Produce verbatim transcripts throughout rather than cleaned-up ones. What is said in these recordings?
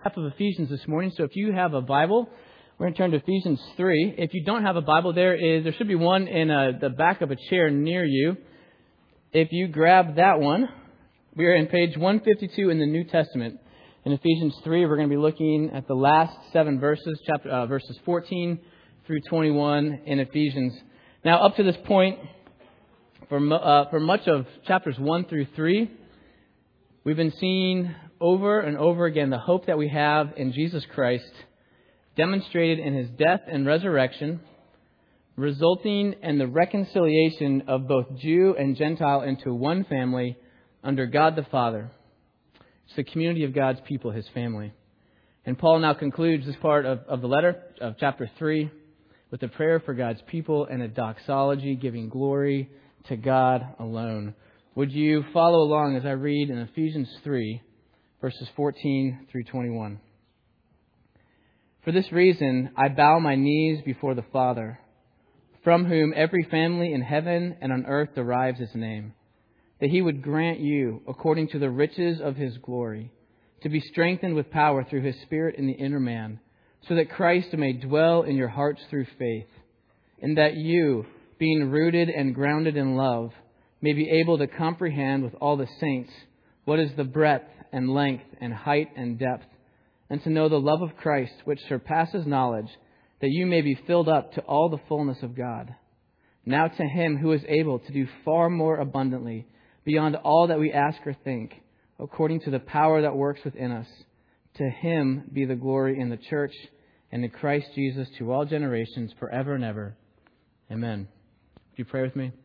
half of Ephesians this morning. So if you have a Bible, we're going to turn to Ephesians three. If you don't have a Bible, there is there should be one in uh, the back of a chair near you. If you grab that one, we are in page one fifty-two in the New Testament. In Ephesians three, we're going to be looking at the last seven verses, chapter uh, verses fourteen through twenty-one in Ephesians. Now, up to this point, for uh, for much of chapters one through three, we've been seeing over and over again the hope that we have in Jesus Christ, demonstrated in His death and resurrection, resulting in the reconciliation of both Jew and Gentile into one family under God the Father. It's the community of God's people, His family. And Paul now concludes this part of, of the letter of chapter three with a prayer for God's people and a doxology giving glory to God alone. Would you follow along as I read in Ephesians three, verses fourteen through twenty-one? For this reason, I bow my knees before the Father, from whom every family in heaven and on earth derives its name, that He would grant you, according to the riches of His glory, to be strengthened with power through His Spirit in the inner man, so that Christ may dwell in your hearts through faith, and that you, being rooted and grounded in love, may be able to comprehend with all the saints what is the breadth and length and height and depth, and to know the love of Christ, which surpasses knowledge, that you may be filled up to all the fullness of God. Now to Him who is able to do far more abundantly, beyond all that we ask or think, according to the power that works within us, to Him be the glory in the church and in Christ Jesus to all generations, forever and ever. Amen. Would you pray with me?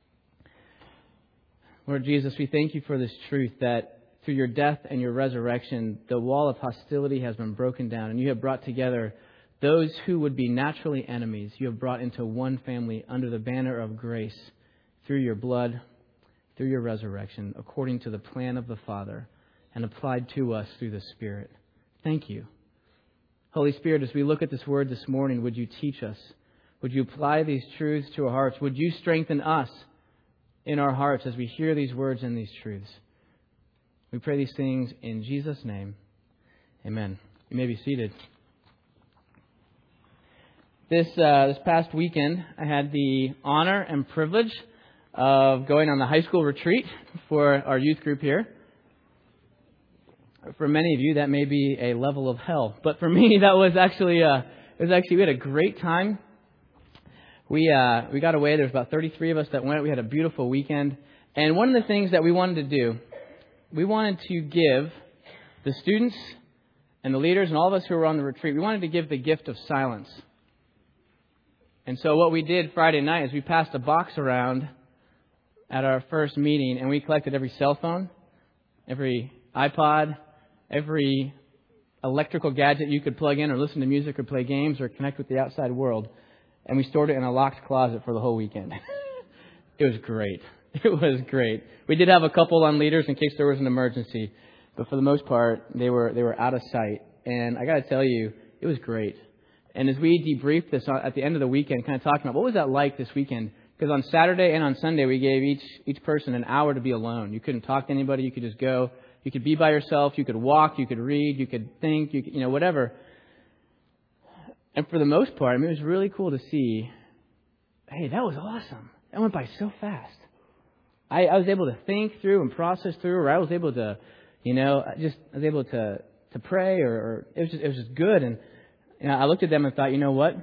Lord Jesus, we thank You for this truth that through Your death and Your resurrection, the wall of hostility has been broken down, and You have brought together those who would be naturally enemies. You have brought into one family under the banner of grace through Your blood, through Your resurrection, according to the plan of the Father, and applied to us through the Spirit. Thank You. Holy Spirit, as we look at this word this morning, would You teach us? Would You apply these truths to our hearts? Would You strengthen us in our hearts as we hear these words and these truths? We pray these things in Jesus' name. Amen. You may be seated. This uh, this past weekend, I had the honor and privilege of going on the high school retreat for our youth group here. For many of you, that may be a level of hell, but for me, that was actually uh, it was actually we had a great time. We uh, we got away. There was about thirty-three of us that went. We had a beautiful weekend, and one of the things that we wanted to do, we wanted to give the students and the leaders and all of us who were on the retreat, we wanted to give the gift of silence. And so what we did Friday night is we passed a box around at our first meeting, and we collected every cell phone, every iPod, every electrical gadget you could plug in or listen to music or play games or connect with the outside world, and we stored it in a locked closet for the whole weekend. It was great. It was great. We did have a couple on leaders in case there was an emergency, but for the most part, they were they were out of sight. And I got to tell you, it was great. And as we debriefed this at the end of the weekend, kind of talking about what was that like this weekend, because on Saturday and on Sunday, we gave each each person an hour to be alone. You couldn't talk to anybody. You could just go. You could be by yourself. You could walk. You could read. You could think. You could, you know, whatever. And for the most part, I mean, it was really cool to see, hey, that was awesome. That went by so fast. I, I was able to think through and process through, or I was able to, you know, just I was able to to pray, or, or it was just it was just good. And you know, I looked at them and thought, you know what?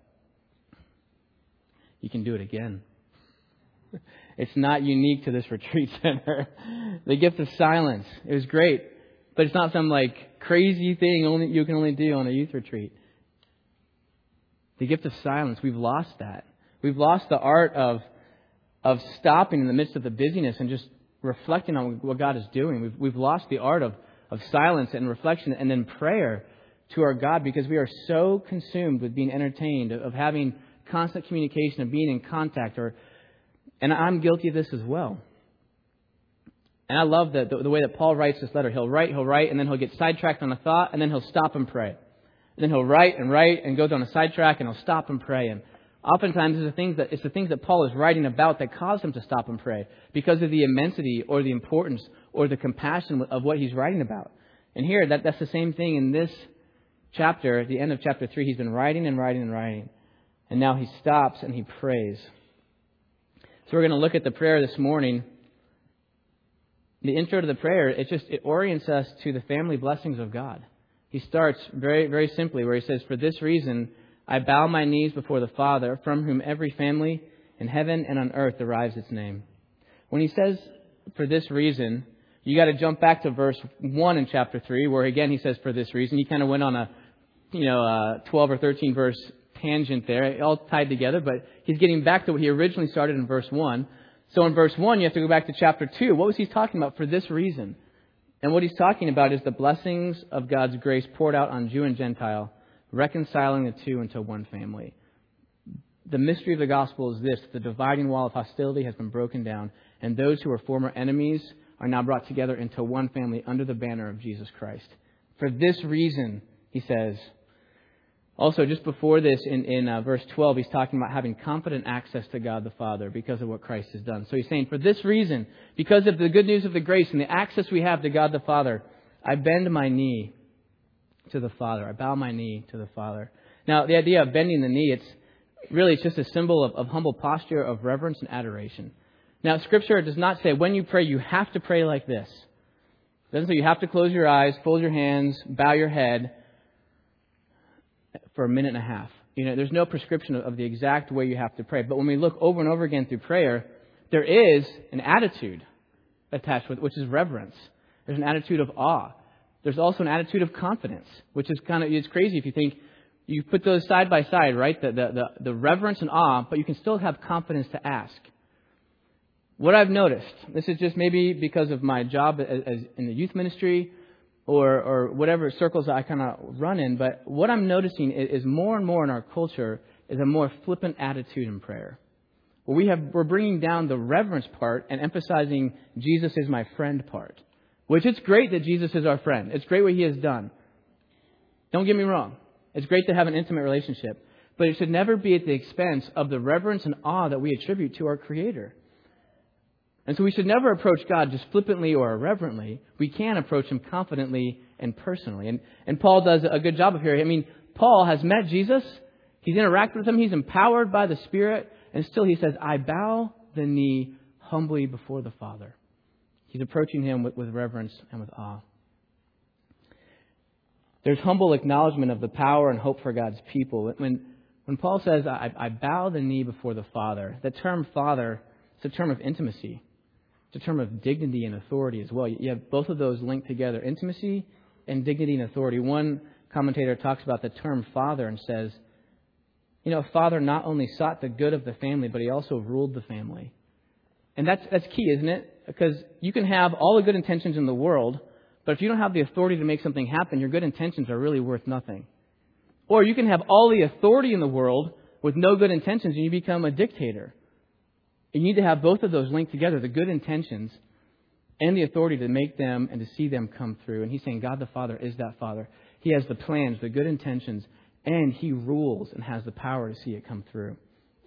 You can do it again. It's not unique to this retreat center. The gift of silence. It was great, but it's not some like crazy thing only you can only do on a youth retreat. The gift of silence. We've lost that. We've lost the art of of stopping in the midst of the busyness and just reflecting on what God is doing. We've we've lost the art of of silence and reflection and then prayer to our God, because we are so consumed with being entertained, of having constant communication, of being in contact, or and I'm guilty of this as well. And I love the, the, the way that Paul writes this letter. He'll write, he'll write, and then he'll get sidetracked on a thought, and then he'll stop and pray. And then he'll write and write and goes on a sidetrack, and he'll stop and pray. And oftentimes it's the things that it's the things that Paul is writing about that cause him to stop and pray, because of the immensity or the importance or the compassion of what he's writing about. And here, that, that's the same thing in this chapter. At the end of chapter three, he's been writing and writing and writing. And now he stops and he prays. So we're going to look at the prayer this morning. The intro to the prayer, it just it orients us to the family blessings of God. He starts very, very simply where he says, "For this reason, I bow my knees before the Father, from whom every family in heaven and on earth derives its name." When he says, "For this reason," you got to jump back to verse one in chapter three, where again he says, "For this reason." He kind of went on a, you know, a twelve or thirteen verse tangent there, it all tied together, but he's getting back to what he originally started in verse one. So in verse one, you have to go back to chapter two. What was he talking about? For this reason. And what he's talking about is the blessings of God's grace poured out on Jew and Gentile, reconciling the two into one family. The mystery of the gospel is this: the dividing wall of hostility has been broken down, and those who were former enemies are now brought together into one family under the banner of Jesus Christ. For this reason, he says. Also, just before this, in, in uh, verse twelve, he's talking about having confident access to God the Father because of what Christ has done. So he's saying, for this reason, because of the good news of the grace and the access we have to God the Father, I bend my knee to the Father. I bow my knee to the Father. Now, the idea of bending the knee, it's really it's just a symbol of, of humble posture, of reverence and adoration. Now, Scripture does not say when you pray, you have to pray like this. It doesn't say you have to close your eyes, fold your hands, bow your head for a minute and a half. You know, there's no prescription of the exact way you have to pray. But when we look over and over again through prayer, there is an attitude attached with, which is reverence. There's an attitude of awe. There's also an attitude of confidence, which is kind of, it's crazy if you think, you put those side by side, right? The, the, the, the reverence and awe, but you can still have confidence to ask. What I've noticed, this is just maybe because of my job as, as in the youth ministry, or or whatever circles I kind of run in, but what I'm noticing is, is more and more in our culture is a more flippant attitude in prayer. Where we have, we're bringing down the reverence part and emphasizing Jesus is my friend part. Which it's great that Jesus is our friend. It's great what He has done. Don't get me wrong. It's great to have an intimate relationship. But it should never be at the expense of the reverence and awe that we attribute to our Creator. And so we should never approach God just flippantly or irreverently. We can approach Him confidently and personally. And, and Paul does a good job of here. I mean, Paul has met Jesus. He's interacted with Him. He's empowered by the Spirit. And still he says, I bow the knee humbly before the Father. He's approaching Him with, with reverence and with awe. There's humble acknowledgement of the power and hope for God's people. When, when Paul says, I, I bow the knee before the Father, the term Father, it's a term of intimacy. It's a term of dignity and authority as well. You have both of those linked together, intimacy and dignity and authority. One commentator talks about the term father and says, you know, father not only sought the good of the family, but he also ruled the family. And that's that's key, isn't it? Because you can have all the good intentions in the world, but if you don't have the authority to make something happen, your good intentions are really worth nothing. Or you can have all the authority in the world with no good intentions and you become a dictator. You need to have both of those linked together, the good intentions and the authority to make them and to see them come through. And he's saying God the Father is that Father. He has the plans, the good intentions, and He rules and has the power to see it come through.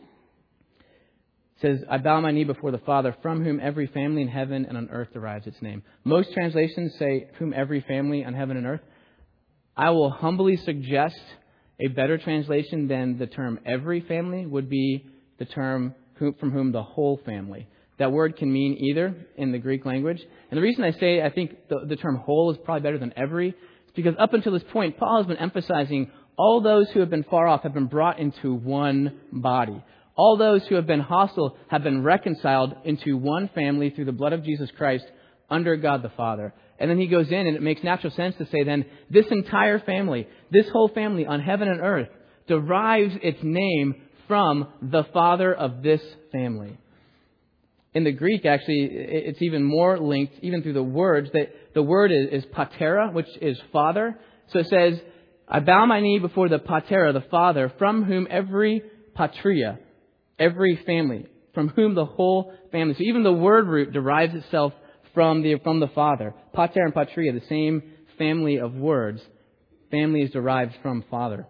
It says, I bow my knee before the Father, from whom every family in heaven and on earth derives its name. Most translations say, whom every family on heaven and earth. I will humbly suggest a better translation than the term every family would be the term from whom the whole family. That word can mean either in the Greek language. And the reason I say I think the, the term whole is probably better than every is because up until this point, Paul has been emphasizing all those who have been far off have been brought into one body. All those who have been hostile have been reconciled into one family through the blood of Jesus Christ under God the Father. And then he goes in and it makes natural sense to say then this entire family, this whole family on heaven and earth derives its name from the father of this family. In the Greek, actually, it's even more linked, even through the words, that the word is, is patera, which is father. So it says, I bow my knee before the patera, the father, from whom every patria, every family, from whom the whole family. So even the word root derives itself from the from the father. Pater and patria, the same family of words. Family is derived from father.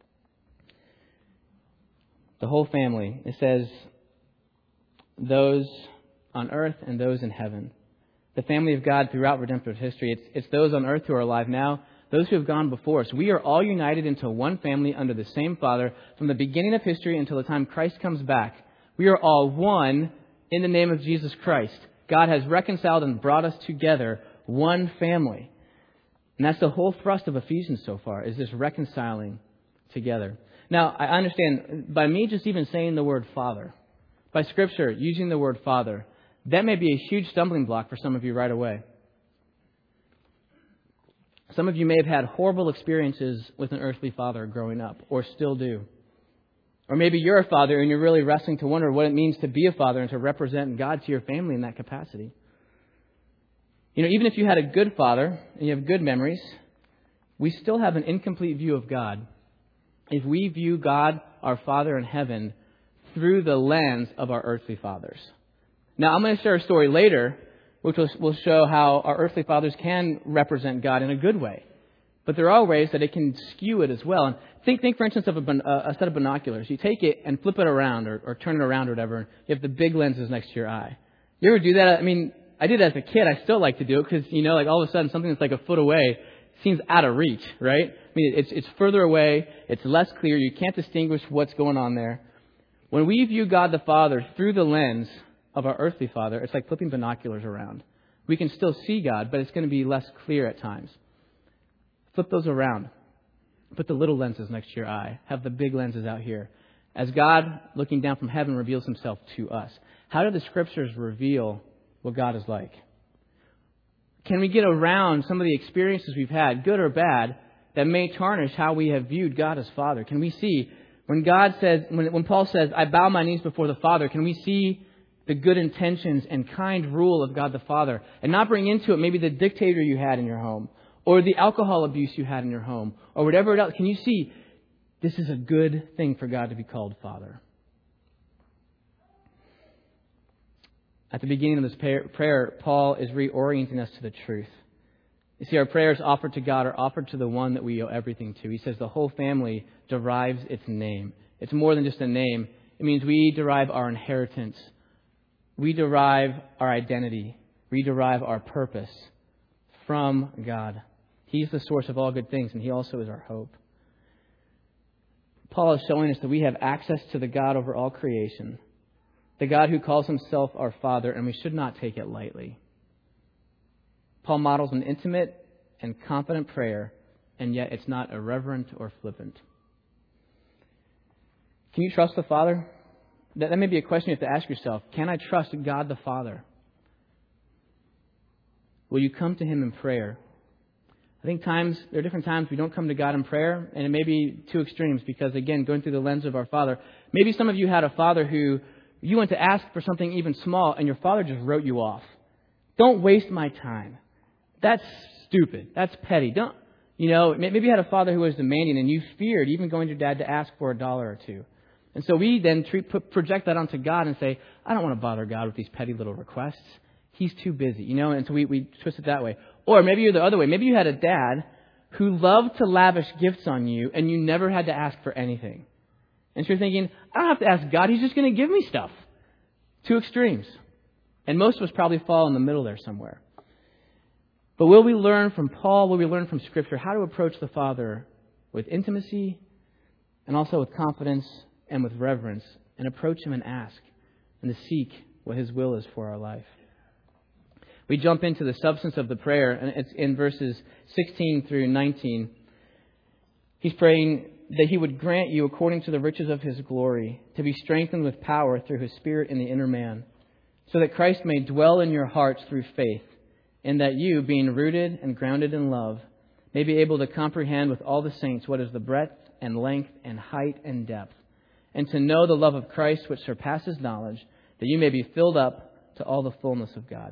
The whole family. It says those on earth and those in heaven. the family of God throughout redemptive history. It's, it's those on earth who are alive now, those who have gone before us. We are all united into one family under the same Father from the beginning of history until the time Christ comes back. We are all one in the name of Jesus Christ. God has reconciled and brought us together, one family. And that's the whole thrust of Ephesians so far, is this reconciling together. Now, I understand, by me just even saying the word Father, by Scripture using the word Father, that may be a huge stumbling block for some of you right away. Some of you may have had horrible experiences with an earthly father growing up, or still do. Or maybe you're a father and you're really wrestling to wonder what it means to be a father and to represent God to your family in that capacity. You know, even if you had a good father and you have good memories, we still have an incomplete view of God if we view God, our Father in heaven, through the lens of our earthly fathers. Now, I'm going to share a story later which will, will show how our earthly fathers can represent God in a good way. But there are ways that it can skew it as well. And think, think for instance, of a, a set of binoculars. You take it and flip it around or, or turn it around or whatever. And you have the big lenses next to your eye. You ever do that? I mean, I did it as a kid. I still like to do it because, you know, like all of a sudden something that's like a foot away seems out of reach, right? I mean, it's, it's further away. It's less clear. You can't distinguish what's going on there. When we view God the Father through the lens of our earthly father, it's like flipping binoculars around. We can still see God, but it's going to be less clear at times. Flip those around. Put the little lenses next to your eye. Have the big lenses out here. As God, looking down from heaven, reveals himself to us. How do the Scriptures reveal what God is like? Can we get around some of the experiences we've had, good or bad, that may tarnish how we have viewed God as Father? Can we see, when God says, when, when Paul says, I bow my knees before the Father, can we see the good intentions and kind rule of God the Father, and not bring into it maybe the dictator you had in your home, or the alcohol abuse you had in your home, or whatever else? Can you see this is a good thing for God to be called Father? At the beginning of this prayer, Paul is reorienting us to the truth. You see, our prayers offered to God are offered to the one that we owe everything to. He says the whole family derives its name. It's more than just a name. It means we derive our inheritance. We derive our identity. We derive our purpose from God. He's the source of all good things, and He also is our hope. Paul is showing us that we have access to the God over all creation, the God who calls Himself our Father, and we should not take it lightly. Paul models an intimate and confident prayer, and yet it's not irreverent or flippant. Can you trust the Father? That, that may be a question you have to ask yourself. Can I trust God the Father? Will you come to Him in prayer? I think times there are different times we don't come to God in prayer, and it may be two extremes because, again, going through the lens of our Father. Maybe some of you had a father who you went to ask for something even small, and your father just wrote you off. Don't waste my time. That's stupid. That's petty. Don't, you know, maybe you had a father who was demanding, and you feared even going to your dad to ask for a dollar or two. And so we then treat, project that onto God and say, I don't want to bother God with these petty little requests. He's too busy, you know, and so we, we twist it that way. Or maybe you're the other way. Maybe you had a dad who loved to lavish gifts on you, and you never had to ask for anything. And so you're thinking, I don't have to ask God. He's just going to give me stuff. Two extremes. And most of us probably fall in the middle there somewhere. But will we learn from Paul, will we learn from Scripture how to approach the Father with intimacy and also with confidence and with reverence, and approach Him and ask and to seek what His will is for our life? We jump into the substance of the prayer, and it's in verses sixteen through nineteen. He's praying that He would grant you, according to the riches of His glory, to be strengthened with power through His Spirit in the inner man, so that Christ may dwell in your hearts through faith, and that you, being rooted and grounded in love, may be able to comprehend with all the saints what is the breadth and length and height and depth, and to know the love of Christ which surpasses knowledge, that you may be filled up to all the fullness of God.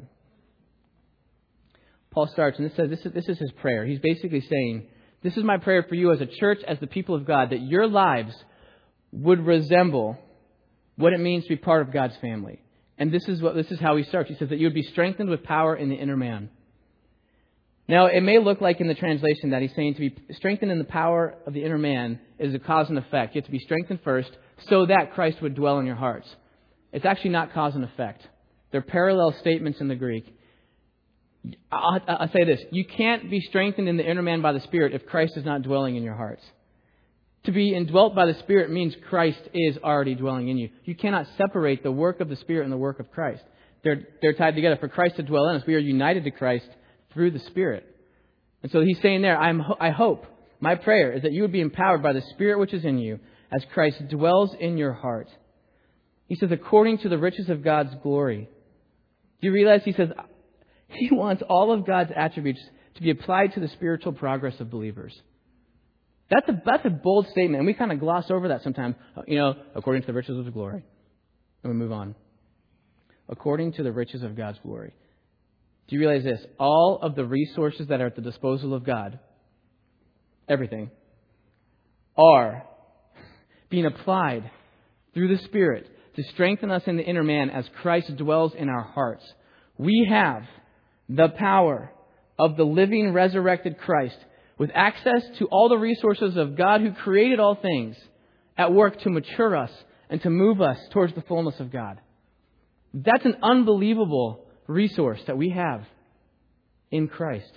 Paul starts, and this says this is, this is his prayer. He's basically saying, this is my prayer for you as a church, as the people of God, that your lives would resemble what it means to be part of God's family. And this is what this is how he starts. He says that you would be strengthened with power in the inner man. Now, it may look like in the translation that he's saying to be strengthened in the power of the inner man is a cause and effect. You have to be strengthened first so that Christ would dwell in your hearts. It's actually not cause and effect. They're parallel statements in the Greek. I'll, I'll say this. You can't be strengthened in the inner man by the Spirit if Christ is not dwelling in your hearts. To be indwelt by the Spirit means Christ is already dwelling in you. You cannot separate the work of the Spirit and the work of Christ. They're, they're tied together. For Christ to dwell in us, we are united to Christ through the Spirit. And so he's saying there, I'm, I hope, my prayer is that you would be empowered by the Spirit which is in you as Christ dwells in your heart. He says, according to the riches of God's glory. Do you realize he says he wants all of God's attributes to be applied to the spiritual progress of believers? That's a, that's a bold statement, and we kind of gloss over that sometimes. You know, according to the riches of His glory. And we move on. According to the riches of God's glory. Do you realize this? All of the resources that are at the disposal of God, everything, are being applied through the Spirit to strengthen us in the inner man as Christ dwells in our hearts. We have the power of the living, resurrected Christ with access to all the resources of God who created all things at work to mature us and to move us towards the fullness of God. That's an unbelievable resource that we have in Christ.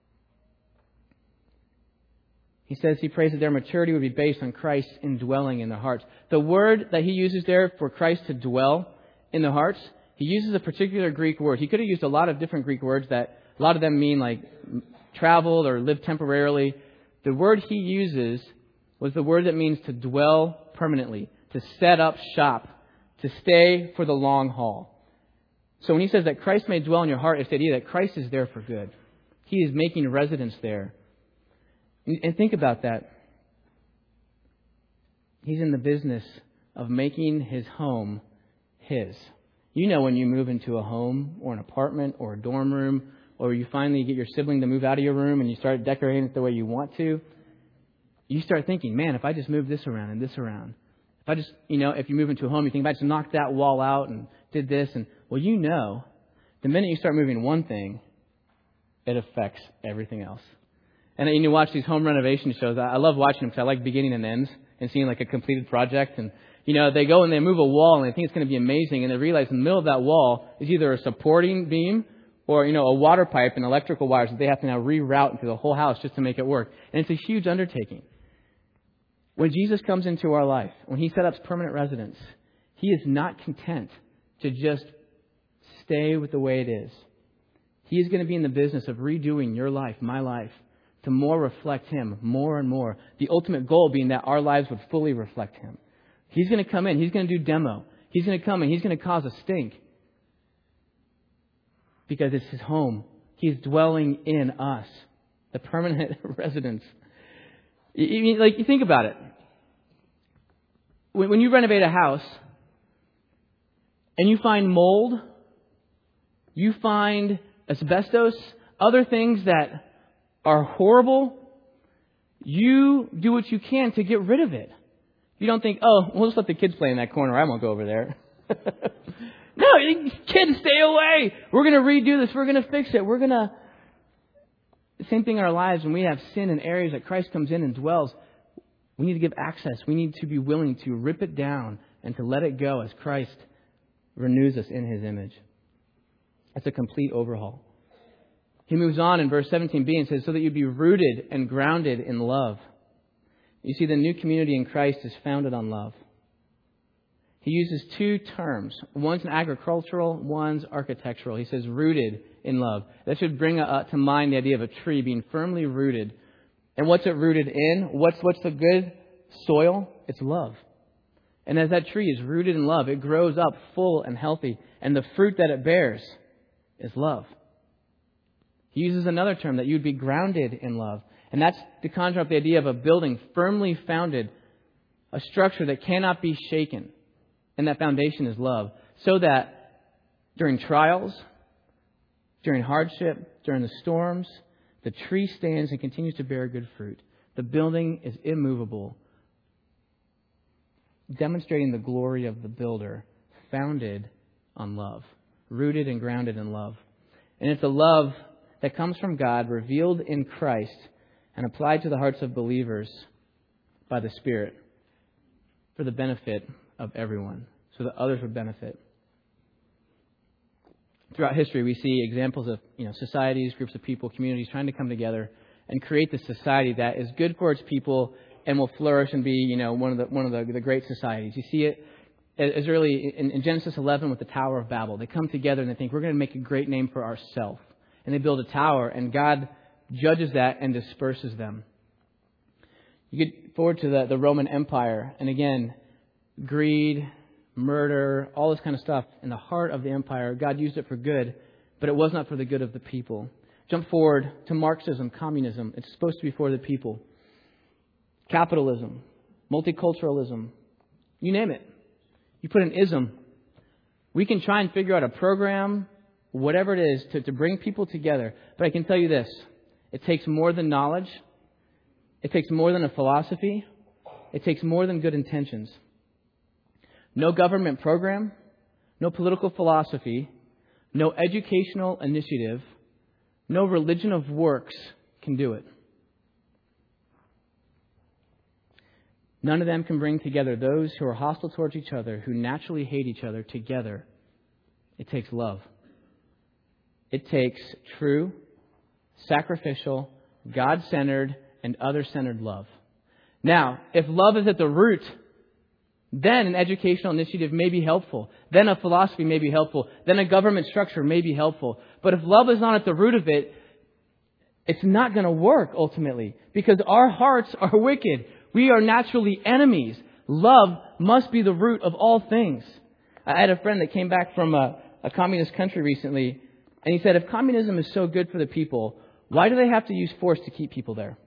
He says he prays that their maturity would be based on Christ's indwelling in their hearts. The word that he uses there for Christ to dwell in the hearts, he uses a particular Greek word. He could have used a lot of different Greek words that a lot of them mean like traveled or lived temporarily. The word he uses was the word that means to dwell permanently, to set up shop, to stay for the long haul. So when he says that Christ may dwell in your heart, it's the idea that Christ is there for good. He is making residence there. And think about that. He's in the business of making his home his. You know when you move into a home or an apartment or a dorm room, or you finally get your sibling to move out of your room and you start decorating it the way you want to, you start thinking, man, if I just move this around and this around, if I just, you know, if you move into a home, you think, if I just knocked that wall out and did this, and well, you know, the minute you start moving one thing, it affects everything else. And then you watch these home renovation shows. I love watching them because I like beginning and ends and seeing like a completed project. And, you know, they go and they move a wall and they think it's going to be amazing. And they realize in the middle of that wall is either a supporting beam or, you know, a water pipe and electrical wires that they have to now reroute into the whole house just to make it work. And it's a huge undertaking. When Jesus comes into our life, when he set up permanent residence, he is not content to just stay with the way it is. He is going to be in the business of redoing your life, my life, to more reflect him, more and more. The ultimate goal being that our lives would fully reflect him. He's going to come in. He's going to do demo. He's going to come and he's going to cause a stink. Because it's his home. He's dwelling in us. The permanent residence. You mean, like, you think about it. When, when you renovate a house and you find mold, you find asbestos, other things that are horrible, you do what you can to get rid of it. You don't think, oh, we'll just let the kids play in that corner. I won't go over there. No, kids, stay away. We're going to redo this. We're going to fix it. We're going to... The same thing in our lives when we have sin in areas that Christ comes in and dwells. We need to give access. We need to be willing to rip it down and to let it go as Christ renews us in his image. That's a complete overhaul. He moves on in verse seventeen b and says, so that you be rooted and grounded in love. You see, the new community in Christ is founded on love. He uses two terms. One's an agricultural, one's architectural. He says rooted in love. That should bring uh, to mind the idea of a tree being firmly rooted. And what's it rooted in? What's, what's the good soil? It's love. And as that tree is rooted in love, it grows up full and healthy. And the fruit that it bears is love. He uses another term that you'd be grounded in love. And that's to conjure up the idea of a building firmly founded, a structure that cannot be shaken. And that foundation is love. So that during trials, during hardship, during the storms, the tree stands and continues to bear good fruit. The building is immovable, demonstrating the glory of the builder, founded on love, rooted and grounded in love. And it's a love that comes from God, revealed in Christ, and applied to the hearts of believers by the Spirit for the benefit of everyone, so that others would benefit. Throughout history, we see examples of, you know, societies, groups of people, communities trying to come together and create this society that is good for its people and will flourish and be, you know, one of the one of the, the great societies. You see it as early in, in Genesis eleven with the Tower of Babel. They come together and they think, we're going to make a great name for ourselves. And they build a tower, and God judges that and disperses them. You get forward to the, the Roman Empire, and again, greed, murder, all this kind of stuff in the heart of the empire. God used it for good, but it was not for the good of the people. Jump forward to Marxism, communism. It's supposed to be for the people. Capitalism, multiculturalism, you name it. You put an ism. We can try and figure out a program, whatever it is, to, to bring people together. But I can tell you this. It takes more than knowledge. It takes more than a philosophy. It takes more than good intentions. No government program, no political philosophy, no educational initiative, no religion of works can do it. None of them can bring together those who are hostile towards each other, who naturally hate each other, together. It takes love. It takes true, sacrificial, God-centered, and other-centered love. Now, if love is at the root, then an educational initiative may be helpful. Then a philosophy may be helpful. Then a government structure may be helpful. But if love is not at the root of it, it's not going to work ultimately, because our hearts are wicked. We are naturally enemies. Love must be the root of all things. I had a friend that came back from a, a communist country recently, and he said, if communism is so good for the people, why do they have to use force to keep people there?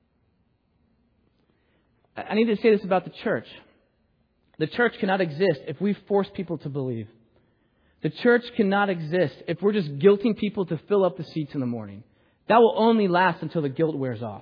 I need to say this about the church. The church cannot exist if we force people to believe. The church cannot exist if we're just guilting people to fill up the seats in the morning. That will only last until the guilt wears off.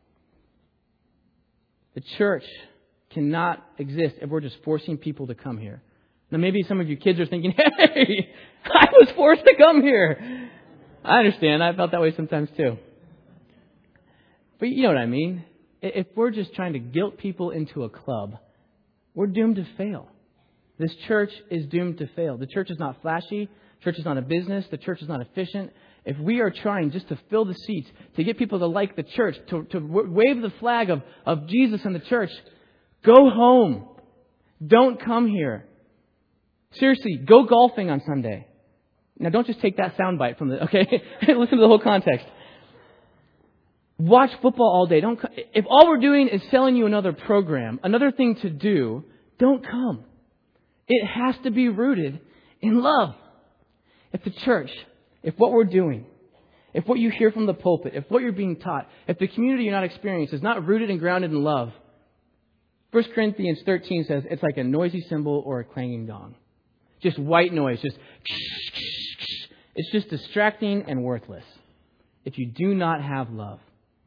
The church cannot exist if we're just forcing people to come here. Now, maybe some of you kids are thinking, hey, I was forced to come here. I understand. I felt that way sometimes too. But you know what I mean. If we're just trying to guilt people into a club, we're doomed to fail. This church is doomed to fail. The church is not flashy. The church is not a business. The church is not efficient. If we are trying just to fill the seats, to get people to like the church, to, to wave the flag of, of Jesus and the church, go home. Don't come here. Seriously, go golfing on Sunday. Now, don't just take that soundbite from the, okay? Listen to the whole context. Watch football all day. Don't. If all we're doing is selling you another program, another thing to do, don't come. It has to be rooted in love. If the church, if what we're doing, if what you hear from the pulpit, if what you're being taught, if the community you're not experiencing is not rooted and grounded in love, First Corinthians thirteen says it's like a noisy cymbal or a clanging gong. Just white noise, just it's just distracting and worthless. If you do not have love,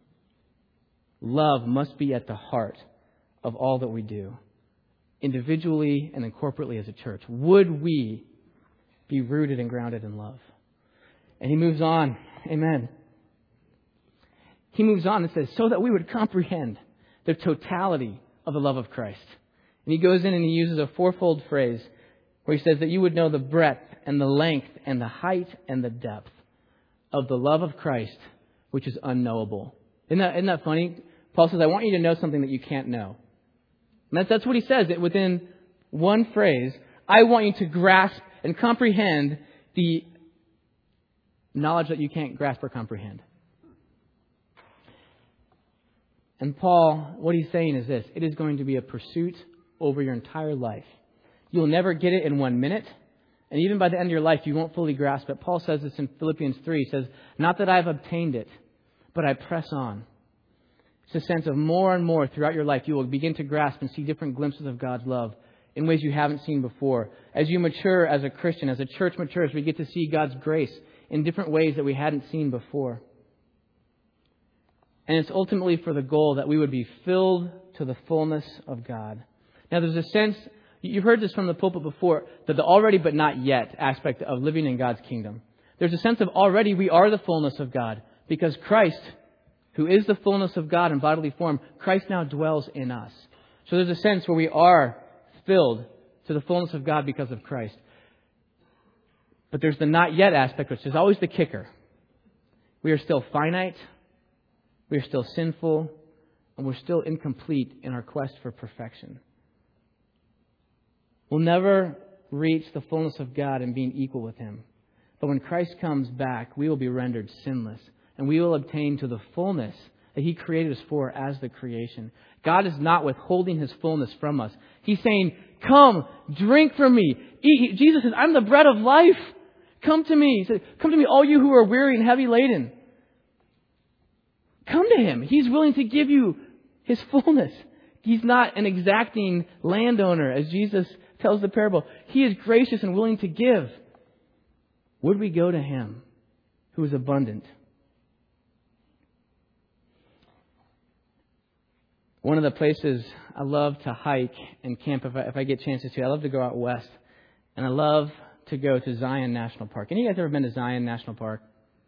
love must be at the heart of all that we do, individually and then corporately as a church. Would we be rooted and grounded in love? And he moves on. Amen. He moves on and says, so that we would comprehend the totality of the love of Christ. And he goes in and he uses a fourfold phrase where he says that you would know the breadth and the length and the height and the depth of the love of Christ, which is unknowable. Isn't that, isn't that funny? Paul says, I want you to know something that you can't know. And that's, that's what he says. It within one phrase, I want you to grasp and comprehend the knowledge that you can't grasp or comprehend. And Paul, what he's saying is this. It is going to be a pursuit over your entire life. You'll never get it in one minute. And even by the end of your life, you won't fully grasp it. Paul says this in Philippians three. He says, not that I've obtained it, but I press on. It's a sense of more and more throughout your life, you will begin to grasp and see different glimpses of God's love in ways you haven't seen before. As you mature as a Christian, as a church matures, we get to see God's grace in different ways that we hadn't seen before. And it's ultimately for the goal that we would be filled to the fullness of God. Now, there's a sense, you've heard this from the pulpit before, that the already but not yet aspect of living in God's kingdom. There's a sense of already we are the fullness of God because Christ, who is the fullness of God in bodily form, Christ now dwells in us. So there's a sense where we are filled to the fullness of God because of Christ. But there's the not yet aspect, which is always the kicker. We are still finite. We are still sinful. And we're still incomplete in our quest for perfection. We'll never reach the fullness of God in being equal with Him. But when Christ comes back, we will be rendered sinless. And we will obtain to the fullness that He created us for as the creation. God is not withholding His fullness from us. He's saying, come, drink from me. Eat. Jesus says, I'm the bread of life. Come to me. He said, come to me, all you who are weary and heavy laden. Come to Him. He's willing to give you His fullness. He's not an exacting landowner, as Jesus tells the parable. He is gracious and willing to give. Would we go to Him who is abundant? One of the places I love to hike and camp, if I, if I get chances to, I love to go out west. And I love to go to Zion National Park. Any of you guys ever been to Zion National Park?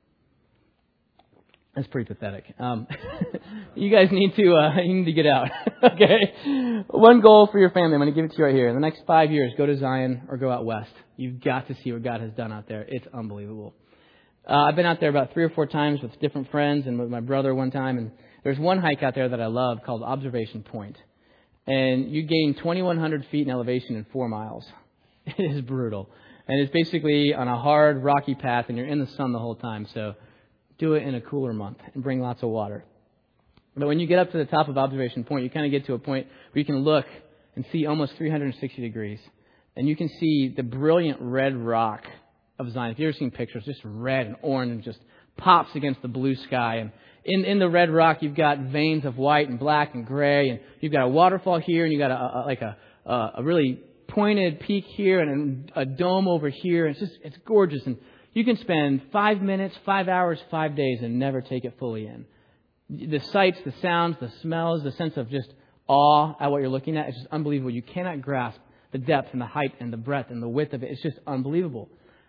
That's pretty pathetic. Um, you guys need to uh, you need to get out. Okay. One goal for your family. I'm going to give it to you right here. In the next five years, go to Zion or go out west. You've got to see what God has done out there. It's unbelievable. Uh, I've been out there about three or four times with different friends and with my brother one time. And there's one hike out there that I love called Observation Point. And you gain twenty-one hundred feet in elevation in four miles. It is brutal. And it's basically on a hard, rocky path, and you're in the sun the whole time. So do it in a cooler month and bring lots of water. But when you get up to the top of Observation Point, you kind of get to a point where you can look and see almost three hundred sixty degrees. And you can see the brilliant red rock of Zion. If you've ever seen pictures, just red and orange and just pops against the blue sky. And in, in the red rock, you've got veins of white and black and gray. And you've got a waterfall here, and you've got a, a, like a, a really pointed peak here and a dome over here. It's just, it's gorgeous. And you can spend five minutes, five hours, five days and never take it fully in. The sights, the sounds, the smells, the sense of just awe at what you're looking at, it's just unbelievable. You cannot grasp the depth and the height and the breadth and the width of it. It's just unbelievable.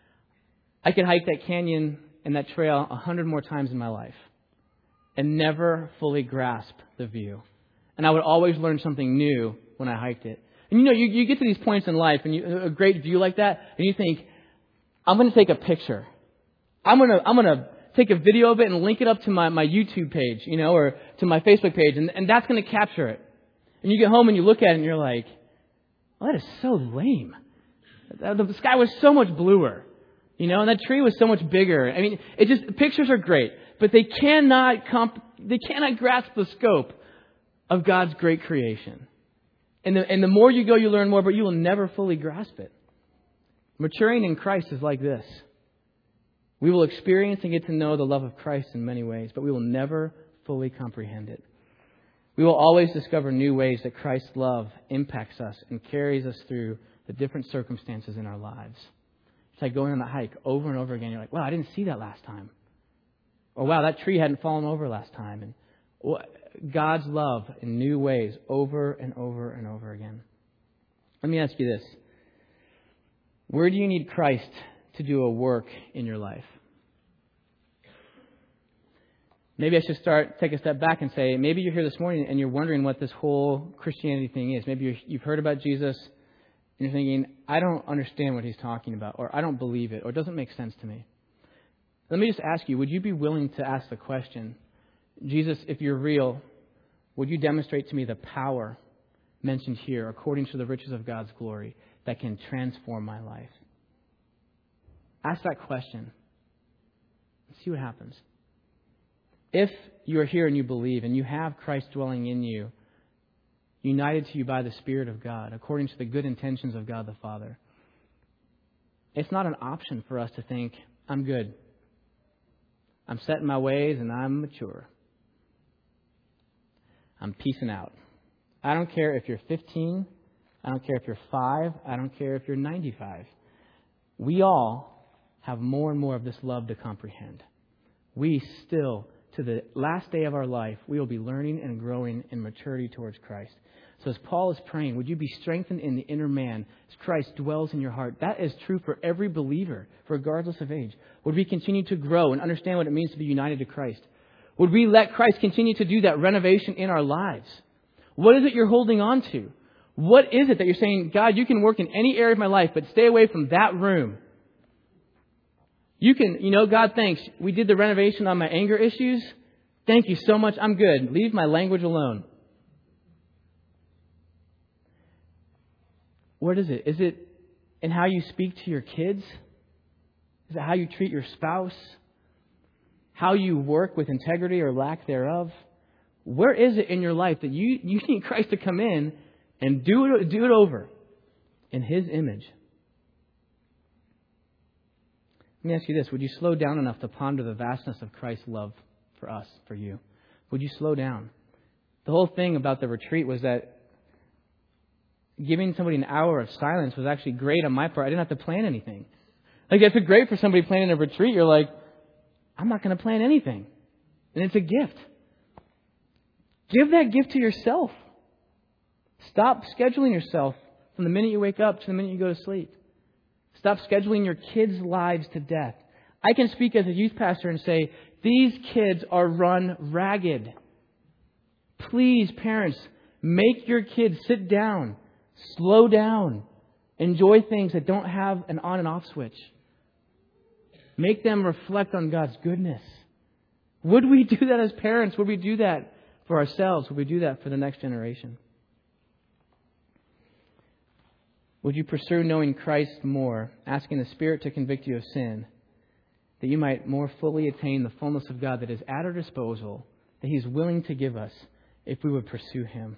I could hike that canyon and that trail a hundred more times in my life and never fully grasp the view. And I would always learn something new when I hiked it. And you know, you, you get to these points in life and you, a great view like that, and you think, I'm going to take a picture. I'm going to I'm going to take a video of it and link it up to my, my YouTube page, you know, or to my Facebook page, and, and that's going to capture it. And you get home and you look at it and you're like, oh, that is so lame. The sky was so much bluer, you know, and that tree was so much bigger. I mean, it just, pictures are great, but they cannot comp, they cannot grasp the scope of God's great creation. And the, and the more you go, you learn more, but you will never fully grasp it. Maturing in Christ is like this. We will experience and get to know the love of Christ in many ways, but we will never fully comprehend it. We will always discover new ways that Christ's love impacts us and carries us through the different circumstances in our lives. It's like going on that hike over and over again. You're like, wow, I didn't see that last time. Or wow, that tree hadn't fallen over last time. And God's love in new ways over and over and over again. Let me ask you this. Where do you need Christ to do a work in your life? Maybe I should start, take a step back and say, maybe you're here this morning and you're wondering what this whole Christianity thing is. Maybe you're, you've heard about Jesus and you're thinking, I don't understand what He's talking about, or I don't believe it, or it doesn't make sense to me. Let me just ask you, would you be willing to ask the question, Jesus, if you're real, would you demonstrate to me the power mentioned here according to the riches of God's glory that can transform my life? Ask that question. See what happens. If you are here and you believe and you have Christ dwelling in you, united to you by the Spirit of God, according to the good intentions of God the Father, it's not an option for us to think, I'm good. I'm set in my ways and I'm mature. I'm peacing out. I don't care if you're fifteen. I don't care if you're five. I don't care if you're ninety-five. We all have more and more of this love to comprehend. We still, to the last day of our life, we will be learning and growing in maturity towards Christ. So as Paul is praying, would you be strengthened in the inner man as Christ dwells in your heart? That is true for every believer, regardless of age. Would we continue to grow and understand what it means to be united to Christ? Would we let Christ continue to do that renovation in our lives? What is it you're holding on to? What is it that you're saying, God, you can work in any area of my life, but stay away from that room? You can, you know, God, thanks. We did the renovation on my anger issues. Thank you so much. I'm good. Leave my language alone. What is it? Is it in how you speak to your kids? Is it how you treat your spouse? How you work with integrity or lack thereof? Where is it in your life that you, you need Christ to come in and do it, do it over in His image? Let me ask you this. Would you slow down enough to ponder the vastness of Christ's love for us, for you? Would you slow down? The whole thing about the retreat was that giving somebody an hour of silence was actually great on my part. I didn't have to plan anything. Like, it's great for somebody planning a retreat. You're like, I'm not going to plan anything. And it's a gift. Give that gift to yourself. Stop scheduling yourself from the minute you wake up to the minute you go to sleep. Stop scheduling your kids' lives to death. I can speak as a youth pastor and say, these kids are run ragged. Please, parents, make your kids sit down, slow down, enjoy things that don't have an on and off switch. Make them reflect on God's goodness. Would we do that as parents? Would we do that for ourselves? Would we do that for the next generation? Would you pursue knowing Christ more, asking the Spirit to convict you of sin, that you might more fully attain the fullness of God that is at our disposal, that He is willing to give us if we would pursue Him?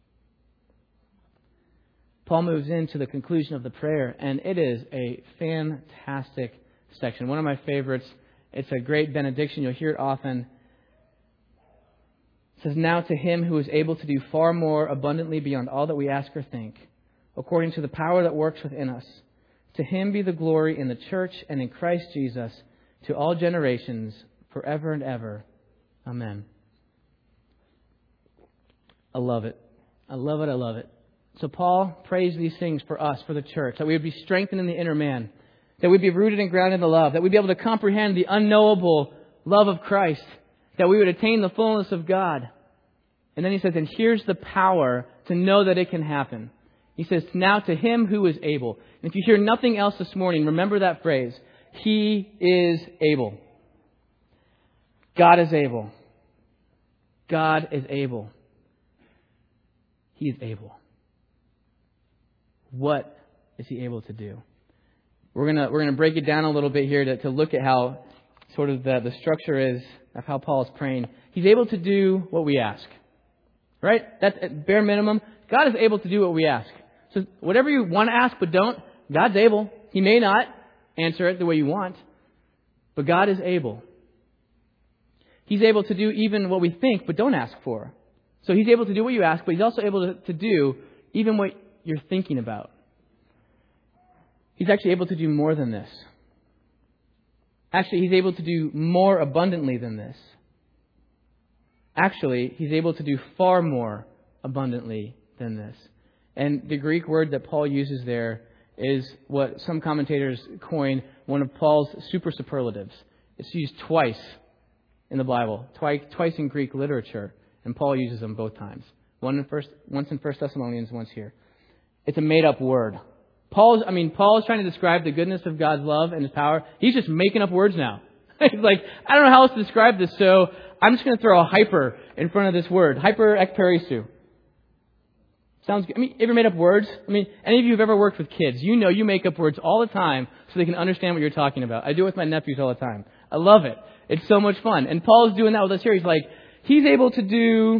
Paul moves into the conclusion of the prayer, and it is a fantastic section. One of my favorites. It's a great benediction. You'll hear it often. It says, now to Him who is able to do far more abundantly beyond all that we ask or think, according to the power that works within us. To Him be the glory in the church and in Christ Jesus to all generations, forever and ever. Amen. I love it. I love it. I love it. So Paul prays these things for us, for the church, that we would be strengthened in the inner man, that we'd be rooted and grounded in the love, that we'd be able to comprehend the unknowable love of Christ, that we would attain the fullness of God. And then he says, and here's the power to know that it can happen. He says, now to Him who is able. And if you hear nothing else this morning, remember that phrase. He is able. God is able. God is able. He is able. What is He able to do? We're gonna we're gonna break it down a little bit here to, to look at how sort of the, the structure is of how Paul is praying. He's able to do what we ask. Right? That's at bare minimum. God is able to do what we ask. So whatever you want to ask but don't, God's able. He may not answer it the way you want, but God is able. He's able to do even what we think but don't ask for. So He's able to do what you ask, but He's also able to, to do even what you're thinking about. He's actually able to do more than this. Actually, He's able to do more abundantly than this. Actually, He's able to do far more abundantly than this. And the Greek word that Paul uses there is what some commentators coin one of Paul's super superlatives. It's used twice in the Bible, twice, twice in Greek literature, and Paul uses them both times. One in first, once in First Thessalonians, once here. It's a made-up word. Paul's, I mean, Paul is trying to describe the goodness of God's love and His power. He's just making up words now. He's like, I don't know how else to describe this, so I'm just going to throw a hyper in front of this word. Hyper ekperisu. Sounds good. I mean, ever made up words? I mean, any of you who've ever worked with kids, you know you make up words all the time so they can understand what you're talking about. I do it with my nephews all the time. I love it. It's so much fun. And Paul's doing that with us here. He's like, He's able to do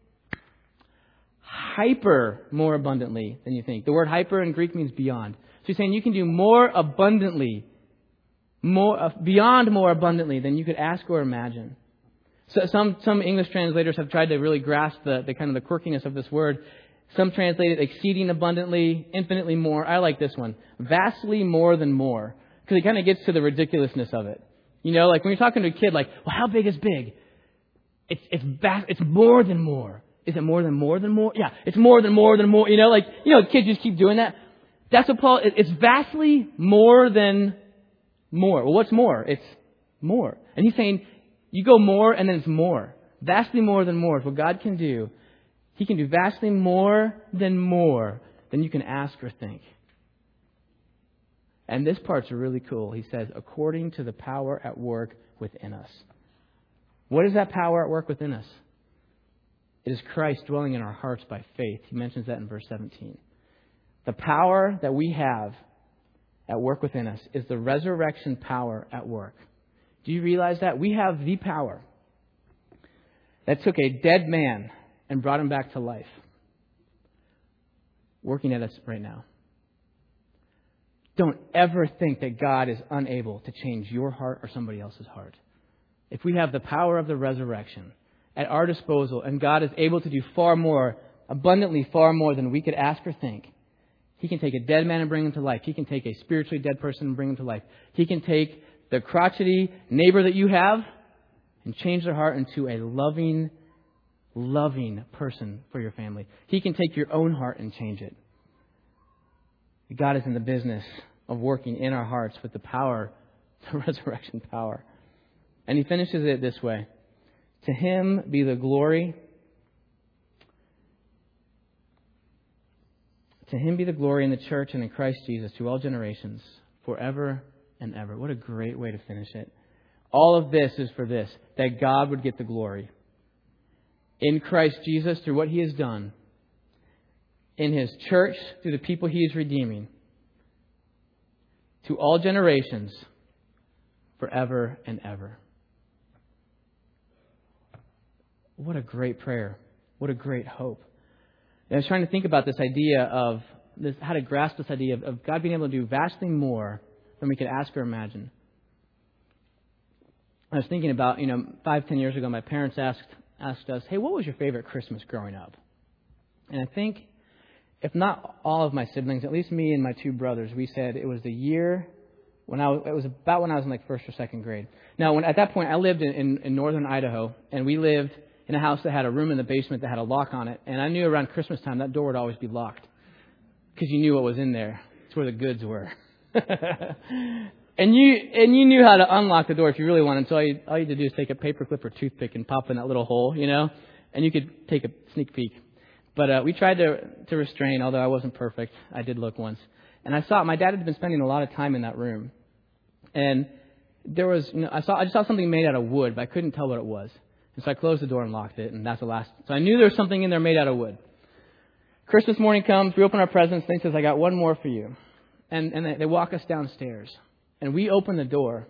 hyper more abundantly than you think. The word hyper in Greek means beyond. So he's saying you can do more abundantly, more uh, beyond more abundantly than you could ask or imagine. So some some English translators have tried to really grasp the, the kind of the quirkiness of this word. Some translate it exceeding abundantly, infinitely more. I like this one. Vastly more than more. Because it kind of gets to the ridiculousness of it. You know, like when you're talking to a kid, like, well, how big is big? It's it's vast, it's more than more. Is it more than more than more? Yeah, it's more than more than more. You know, like, you know, kids just keep doing that. That's what Paul, it's vastly more than more. Well, what's more? It's more. And he's saying, you go more and then it's more. Vastly more than more is what God can do. He can do vastly more than more than you can ask or think. And this part's really cool. He says, according to the power at work within us. What is that power at work within us? It is Christ dwelling in our hearts by faith. He mentions that in verse seventeen. The power that we have at work within us is the resurrection power at work. Do you realize that? We have the power that took a dead man and brought him back to life, working at us right now. Don't ever think that God is unable to change your heart or somebody else's heart. If we have the power of the resurrection at our disposal, and God is able to do far more, abundantly far more than we could ask or think, He can take a dead man and bring him to life. He can take a spiritually dead person and bring him to life. He can take the crotchety neighbor that you have and change their heart into a loving, loving person for your family. He can take your own heart and change it. God is in the business of working in our hearts with the power, the resurrection power. And He finishes it this way. To Him be the glory. To Him be the glory in the church and in Christ Jesus to all generations, forever and ever. What a great way to finish it. All of this is for this, that God would get the glory. In Christ Jesus, through what He has done. In His church, through the people He is redeeming. To all generations, forever and ever. What a great prayer. What a great hope. And I was trying to think about this idea of this, how to grasp this idea of, of God being able to do vastly more than we could ask or imagine. I was thinking about, you know, five, ten years ago, my parents asked asked us, hey, what was your favorite Christmas growing up? And I think, if not all of my siblings, at least me and my two brothers, we said it was the year when I was, it was about when I was in like first or second grade. Now, when at that point, I lived in, in, in northern Idaho, and we lived in a house that had a room in the basement that had a lock on it. And I knew around Christmas time that door would always be locked because you knew what was in there. It's where the goods were. and you and you knew how to unlock the door if you really wanted. So all you, all you had to do is take a paperclip or toothpick and pop in that little hole, you know, and you could take a sneak peek. But uh, we tried to to restrain, although I wasn't perfect. I did look once. And I saw my dad had been spending a lot of time in that room. And there was, you know, I saw I just saw something made out of wood, but I couldn't tell what it was. And so I closed the door and locked it, and that's the last. So I knew there was something in there made out of wood. Christmas morning comes, we open our presents, and he says, I got one more for you. And and they, they walk us downstairs. And we open the door.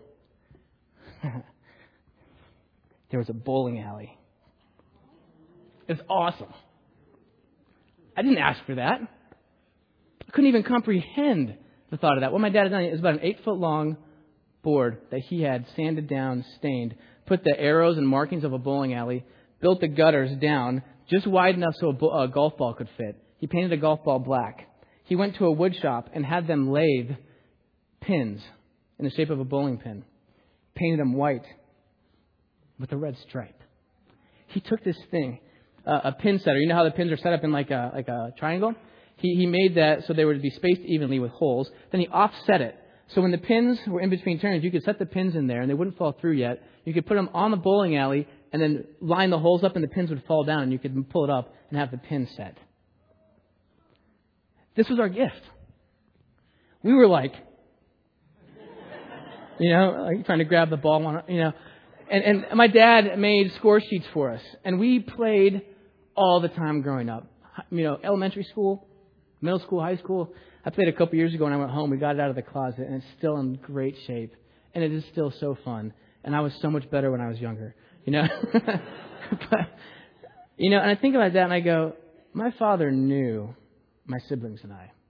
There was a bowling alley. It was awesome. I didn't ask for that. I couldn't even comprehend the thought of that. What my dad had done is about an eight-foot-long board that he had sanded down, stained, put the arrows and markings of a bowling alley, built the gutters down just wide enough so a, bo- a golf ball could fit. He painted a golf ball black. He went to a wood shop and had them lathe pins in the shape of a bowling pin. Painted them white with a red stripe. He took this thing, uh, a pin setter. You know how the pins are set up in like a like a triangle? He he made that so they would be spaced evenly with holes. Then he offset it. So when the pins were in between turns, you could set the pins in there and they wouldn't fall through yet. You could put them on the bowling alley and then line the holes up and the pins would fall down and you could pull it up and have the pin set. This was our gift. We were like, you know, like trying to grab the ball, on, you know. And, and my dad made score sheets for us. And we played all the time growing up. You know, elementary school, middle school, high school. I played a couple years ago when I went home. We got it out of the closet, and it's still in great shape. And it is still so fun. And I was so much better when I was younger, you know. But, you know, and I think about that, and I go, my father knew my siblings and I.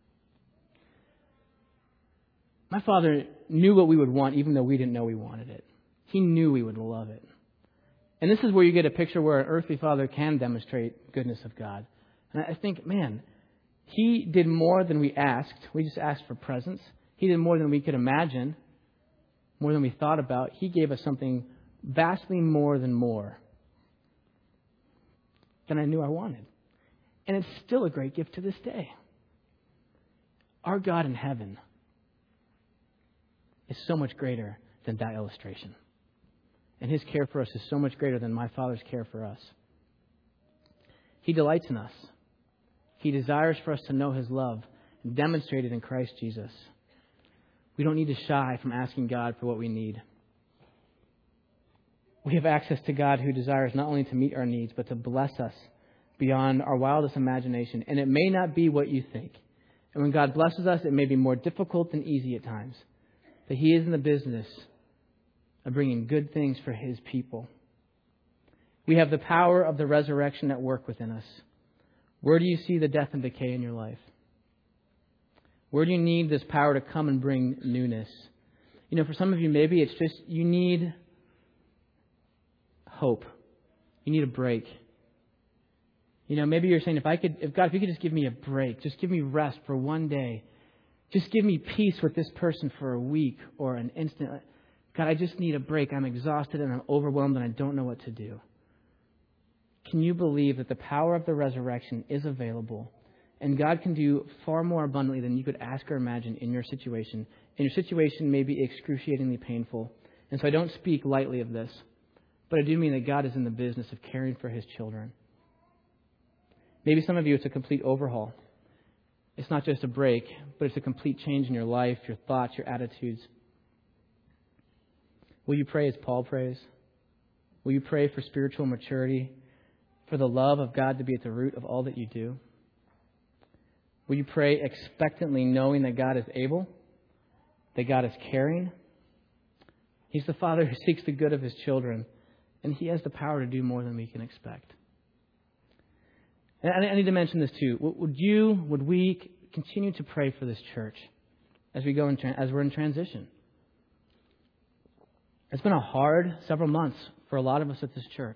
My father knew what we would want, even though we didn't know we wanted it. He knew we would love it. And this is where you get a picture where an earthly father can demonstrate goodness of God. And I think, man, He did more than we asked. We just asked for presents. He did more than we could imagine, more than we thought about. He gave us something vastly more than more than I knew I wanted. And it's still a great gift to this day. Our God in heaven is so much greater than that illustration. And His care for us is so much greater than my Father's care for us. He delights in us. He desires for us to know His love and demonstrate it in Christ Jesus. we don't need to shy from asking God for what we need. We have access to God who desires not only to meet our needs, but to bless us beyond our wildest imagination. And it may not be what you think. And when God blesses us, it may be more difficult than easy at times. But He is in the business of bringing good things for His people. We have the power of the resurrection at work within us. Where do you see the death and decay in your life? Where do you need this power to come and bring newness? You know, for some of you, maybe it's just you need hope. You need a break. You know, maybe you're saying, if I could, if God, if you could just give me a break, just give me rest for one day. Just give me peace with this person for a week or an instant. God, I just need a break. I'm exhausted and I'm overwhelmed and I don't know what to do. Can you believe that the power of the resurrection is available? And God can do far more abundantly than you could ask or imagine in your situation. And your situation may be excruciatingly painful. And so I don't speak lightly of this. But I do mean that God is in the business of caring for His children. Maybe some of you, it's a complete overhaul. It's not just a break, but it's a complete change in your life, your thoughts, your attitudes. Will you pray as Paul prays? Will you pray for spiritual maturity, for the love of God to be at the root of all that you do? Will you pray expectantly, knowing that God is able, that God is caring? He's the Father who seeks the good of His children, and He has the power to do more than we can expect. And I need to mention this too. Would you, would we continue to pray for this church as we go in, as we're in transition? It's been a hard several months for a lot of us at this church.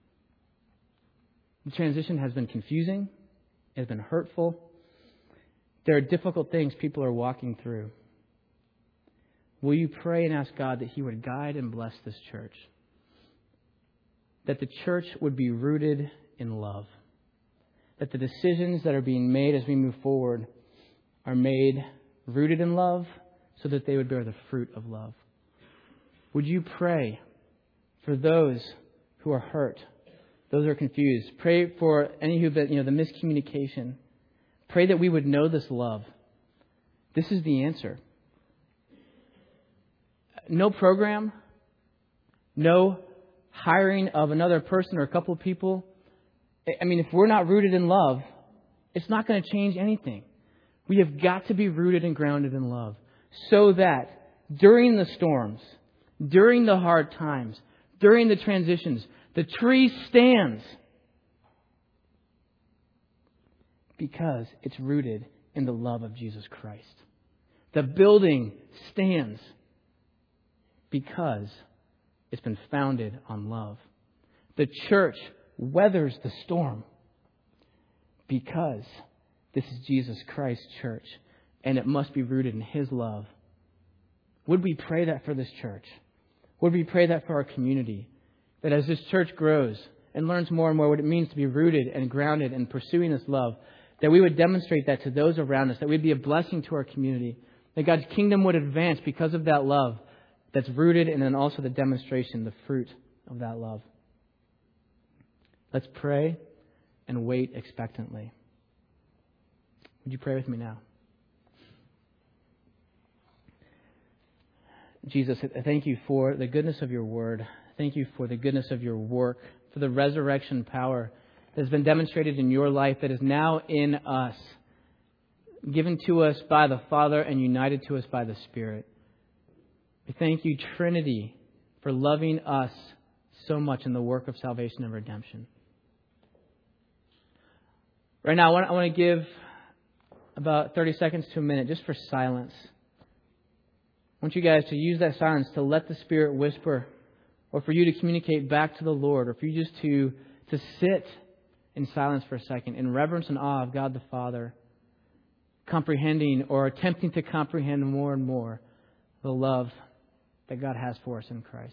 The transition has been confusing. It has been hurtful. There are difficult things people are walking through. Will you pray and ask God that He would guide and bless this church? That the church would be rooted in love. That the decisions that are being made as we move forward are made rooted in love so that they would bear the fruit of love. Would you pray for those who are hurt, those who are confused? Pray for any who, you know, the miscommunication. Pray that we would know this love. This is the answer. No program, no hiring of another person or a couple of people. I mean, if we're not rooted in love, it's not going to change anything. We have got to be rooted and grounded in love so that during the storms, during the hard times, during the transitions, the tree stands because it's rooted in the love of Jesus Christ. The building stands because it's been founded on love. The church weathers the storm because this is Jesus Christ's church and it must be rooted in His love. Would we pray that for this church? Would we pray that for our community? That as this church grows and learns more and more what it means to be rooted and grounded and pursuing this love, that we would demonstrate that to those around us, that we'd be a blessing to our community, that God's kingdom would advance because of that love that's rooted and then also the demonstration, the fruit of that love. Let's pray and wait expectantly. Would you pray with me now? Jesus, thank you for the goodness of your word. Thank you for the goodness of your work, for the resurrection power that has been demonstrated in your life, that is now in us, given to us by the Father and united to us by the Spirit. We thank you, Trinity, for loving us so much in the work of salvation and redemption. Right now, I want, I want to give about thirty seconds to a minute just for silence. I want you guys to use that silence to let the Spirit whisper, or for you to communicate back to the Lord, or for you just to, to sit in silence for a second, in reverence and awe of God the Father, comprehending or attempting to comprehend more and more the love that God has for us in Christ.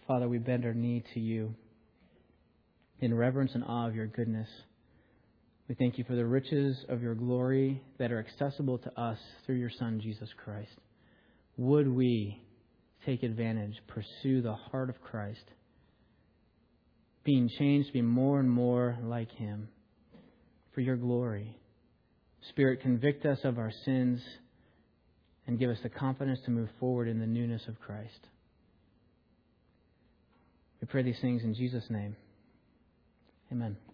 Father, we bend our knee to you in reverence and awe of your goodness. We thank you for the riches of your glory that are accessible to us through your Son, Jesus Christ. Would we take advantage, pursue the heart of Christ, being changed to be more and more like him for your glory. Spirit, convict us of our sins and give us the confidence to move forward in the newness of Christ. We pray these things in Jesus' name. Amen.